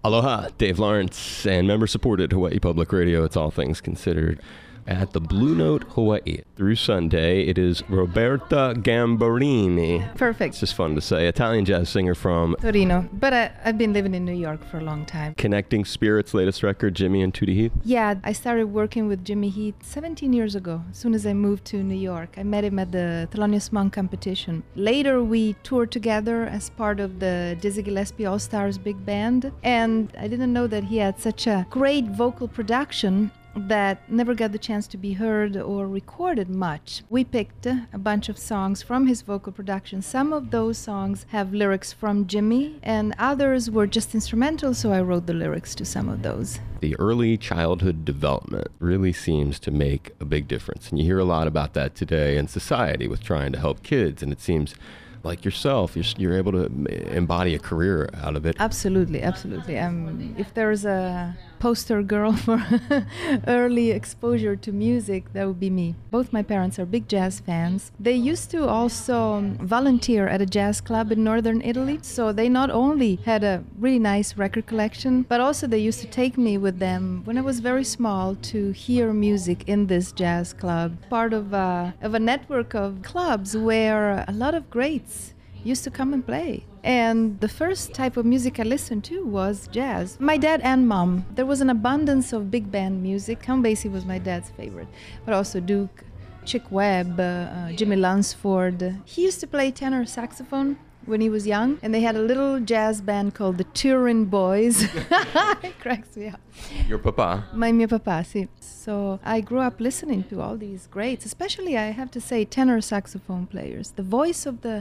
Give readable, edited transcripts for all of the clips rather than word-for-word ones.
Aloha, Dave Lawrence, and member-supported Hawaii Public Radio. It's All Things Considered at the Blue Note Hawaii. Through Sunday, it is Roberta Gambarini. Perfect. It's just fun to say. Italian jazz singer from Torino, but I've been living in New York for a long time. Connecting Spirits' latest record, Jimmy and Tootie Heath. Yeah, I started working with Jimmy Heath 17 years ago, as soon as I moved to New York. I met him at the Thelonious Monk competition. Later, we toured together as part of the Dizzy Gillespie All-Stars Big Band, and I didn't know that he had such a great vocal production that never got the chance to be heard or recorded much. We picked a bunch of songs from his vocal production. Some of those songs have lyrics from Jimmy, and others were just instrumental, so I wrote the lyrics to some of those. The early childhood development really seems to make a big difference, and you hear a lot about that today in society with trying to help kids, and it seems like yourself, you're able to embody a career out of it. Absolutely, absolutely. If there's a poster girl for early exposure to music, that would be me. Both my parents are big jazz fans. They used to also volunteer at a jazz club in northern Italy, so they not only had a really nice record collection, but also they used to take me with them when I was very small to hear music in this jazz club. Part of a network of clubs where a lot of greats used to come and play. And the first type of music I listened to was jazz. My dad and mom, there was an abundance of big band music. Count Basie was my dad's favorite, but also Duke, Chick Webb, Jimmy Lunsford. He used to play tenor saxophone when he was young, and they had a little jazz band called the Turin Boys. It cracks me up. Your papa. Mio papa, sì. So I grew up listening to all these greats, especially, I have to say, tenor saxophone players. The voice of the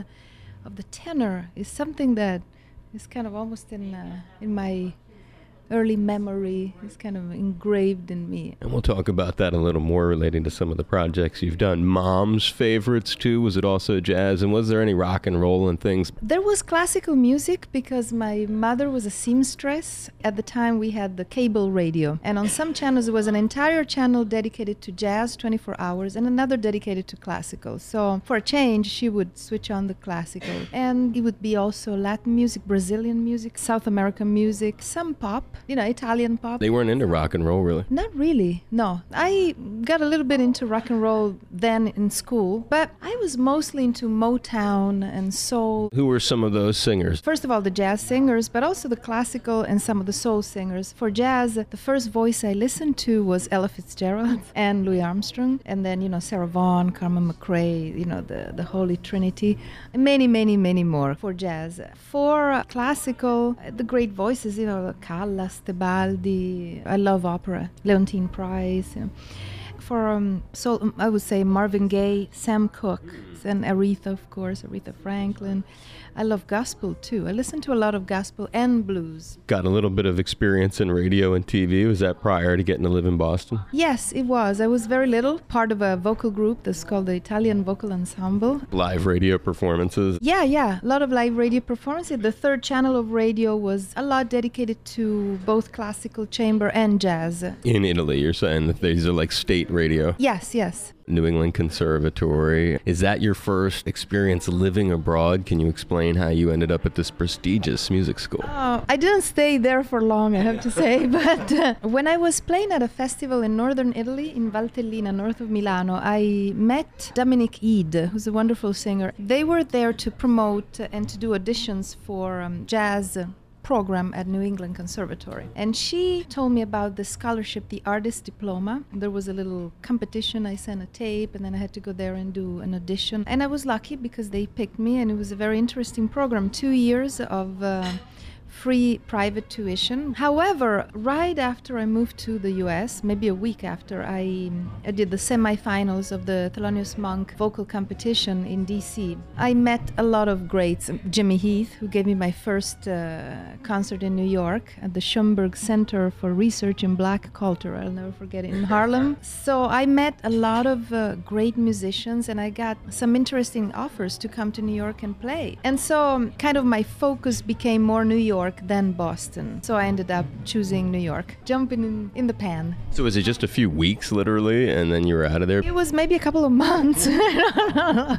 tenor is something that is kind of almost in my early memory. It's kind of engraved in me. And we'll talk about that a little more relating to some of the projects you've done. Mom's favorites too, was it also jazz? And was there any rock and roll and things? There was classical music because my mother was a seamstress. At the time we had the cable radio, and on some channels there was an entire channel dedicated to jazz 24 hours and another dedicated to classical. So for a change she would switch on the classical, and it would be also Latin music, Brazilian music, South American music, some pop, Italian pop. They weren't into rock and roll, really? Not really, no. I got a little bit into rock and roll then in school, but I was mostly into Motown and soul. Who were some of those singers? First of all, the jazz singers, but also the classical and some of the soul singers. For jazz, the first voice I listened to was Ella Fitzgerald and Louis Armstrong, and then, Sarah Vaughan, Carmen McRae, the Holy Trinity, and many, many, many more for jazz. For classical, the great voices, Callas, Tebaldi. I love opera. Leontine Price. For soul, I would say Marvin Gaye, Sam Cooke, and Aretha, of course, Aretha Franklin. I love gospel too. I listen to a lot of gospel and blues. Got a little bit of experience in radio and TV. Was that prior to getting to live in Boston? Yes, it was. I was very little, part of a vocal group that's called the Italian Vocal Ensemble. Live radio performances? Yeah. A lot of live radio performances. The third channel of radio was a lot dedicated to both classical, chamber, and jazz. In Italy, you're saying that these are like state radio? Yes. New England Conservatory. Is that your first experience living abroad? Can you explain how you ended up at this prestigious music school? I didn't stay there for long, I have to say, but when I was playing at a festival in northern Italy, in Valtellina, north of Milano, I met Dominic Eade, who's a wonderful singer. They were there to promote and to do auditions for jazz program at New England Conservatory. And she told me about the scholarship, the Artist Diploma. There was a little competition. I sent a tape, and then I had to go there and do an audition. And I was lucky because they picked me, and it was a very interesting program. 2 years of free private tuition. However, right after I moved to the US, maybe a week after, I did the semifinals of the Thelonious Monk vocal competition in DC. I met a lot of greats. Jimmy Heath, who gave me my first concert in New York at the Schoenberg Center for Research in Black Culture. I'll never forget it, in Harlem. So I met a lot of great musicians, and I got some interesting offers to come to New York and play. And so kind of my focus became more New York than Boston. So I ended up choosing New York, jumping in the pan. So was it just a few weeks, literally, and then you were out of there? It was maybe a couple of months.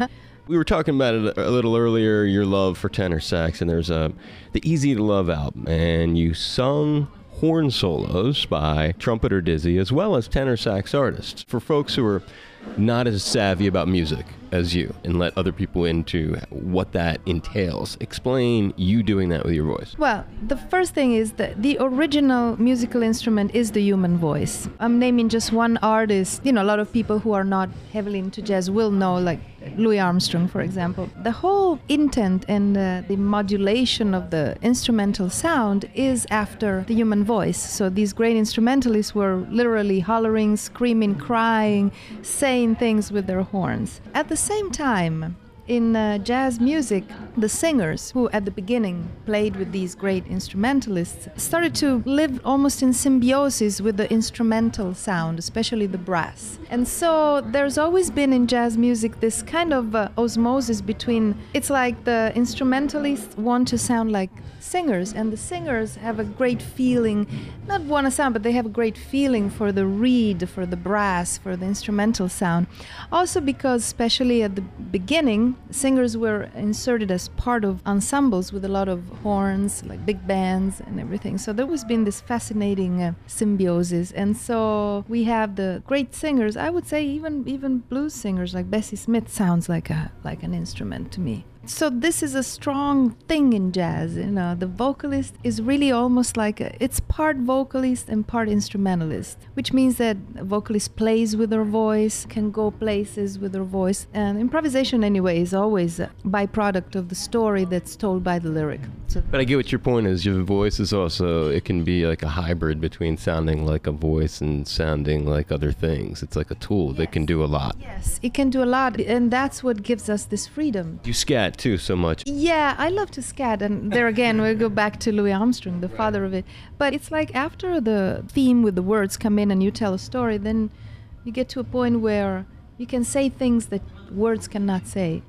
We were talking about it a little earlier, your love for tenor sax, and there's the Easy to Love album, and you sung horn solos by trumpeter Dizzy as well as tenor sax artists. For folks who are not as savvy about music as you and let other people into what that entails, explain you doing that with your voice. Well, the first thing is that the original musical instrument is the human voice. I'm naming just one artist. You know, a lot of people who are not heavily into jazz will know, like Louis Armstrong, for example. The whole intent and the modulation of the instrumental sound is after the human voice. So these great instrumentalists were literally hollering, screaming, crying, saying things with their horns. At the same time, in jazz music, the singers who at the beginning played with these great instrumentalists started to live almost in symbiosis with the instrumental sound, especially the brass. And so there's always been in jazz music this kind of osmosis between, it's like the instrumentalists want to sound like singers, and the singers have a great feeling, not want to sound, but they have a great feeling for the reed, for the brass, for the instrumental sound. Also because, especially at the beginning, singers were inserted as part of ensembles with a lot of horns, like big bands and everything. So there was been this fascinating symbiosis. And so we have the great singers. I would say even blues singers like Bessie Smith sounds like an instrument to me. So this is a strong thing in jazz, you know. The vocalist is really almost like it's part vocalist and part instrumentalist, which means that a vocalist plays with her voice, can go places with her voice, and improvisation anyway is always a byproduct of the story that's told by the lyric. So, but I get what your point is. Your voice is also, it can be like a hybrid between sounding like a voice and sounding like other things. It's like a tool that can do a lot. Yes, it can do a lot, and that's what gives us this freedom. You scat too so much. Yeah, I love to scat, and there again we go back to Louis Armstrong, the father of it. But it's like after the theme with the words come in and you tell a story, then you get to a point where you can say things that words cannot say.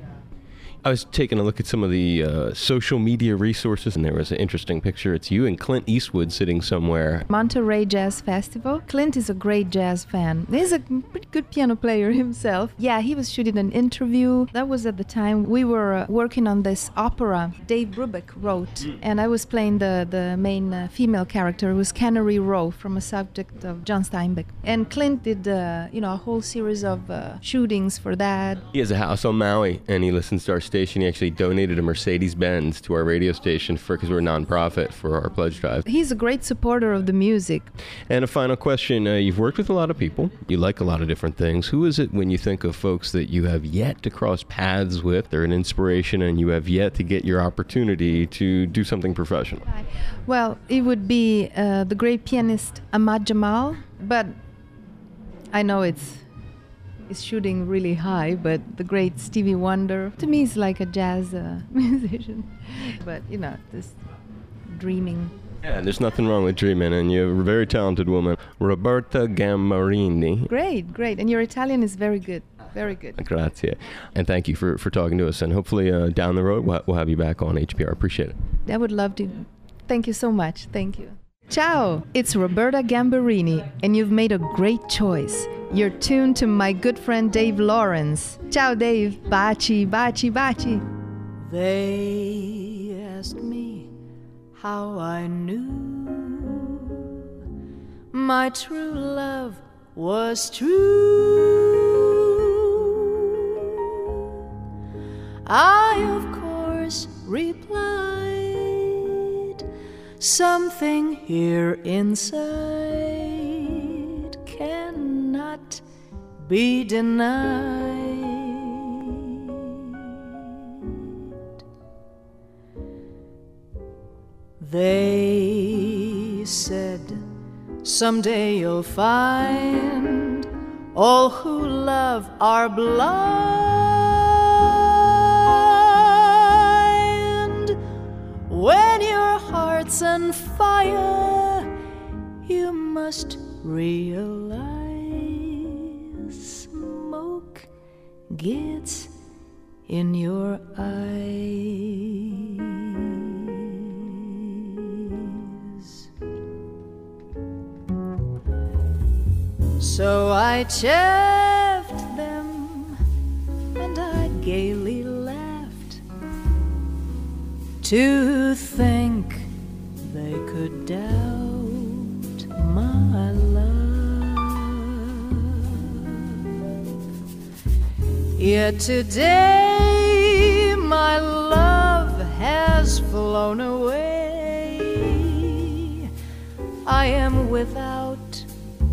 I was taking a look at some of the social media resources, and there was an interesting picture. It's you and Clint Eastwood sitting somewhere. Monterey Jazz Festival. Clint is a great jazz fan. He's a pretty good piano player himself. Yeah, he was shooting an interview. That was at the time we were working on this opera Dave Brubeck wrote, and I was playing the main female character. It was Cannery Row, from a subject of John Steinbeck. And Clint did a whole series of shootings for that. He has a house on Maui, and he listens to our station. He actually donated a Mercedes-Benz to our radio station because we're a nonprofit for our pledge drive. He's a great supporter of the music. And a final question. You've worked with a lot of people. You like a lot of different things. Who is it, when you think of folks that you have yet to cross paths with, they're an inspiration, and you have yet to get your opportunity to do something professional? Well, it would be the great pianist Ahmad Jamal, but I know it's shooting really high, but the great Stevie Wonder, to me, is like a jazz musician. But, this dreaming. Yeah, there's nothing wrong with dreaming, and you're a very talented woman, Roberta Gambarini. Great. And your Italian is very good. Very good. Grazie. And thank you for talking to us, and hopefully down the road we'll have you back on HPR. Appreciate it. I would love to. Thank you so much. Thank you. Ciao, it's Roberta Gambarini, and you've made a great choice. You're tuned to my good friend Dave Lawrence. Ciao, Dave. Baci, baci, baci. They asked me how I knew my true love was true. I, of course, replied, something here inside cannot be denied. They said, someday you'll find all who love are blind. When your heart's on fire, you must realize smoke gets in your eyes. So I chaffed them and I gaily to think they could doubt my love. Yet today my love has flown away. I am without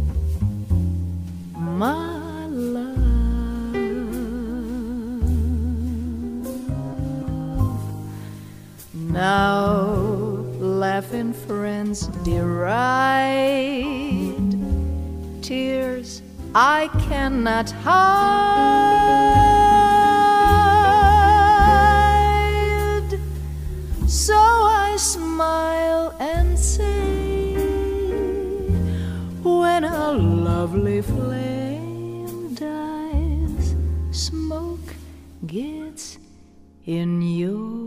my love. Now laughing friends deride tears I cannot hide. So I smile and say, when a lovely flame dies, smoke gets in your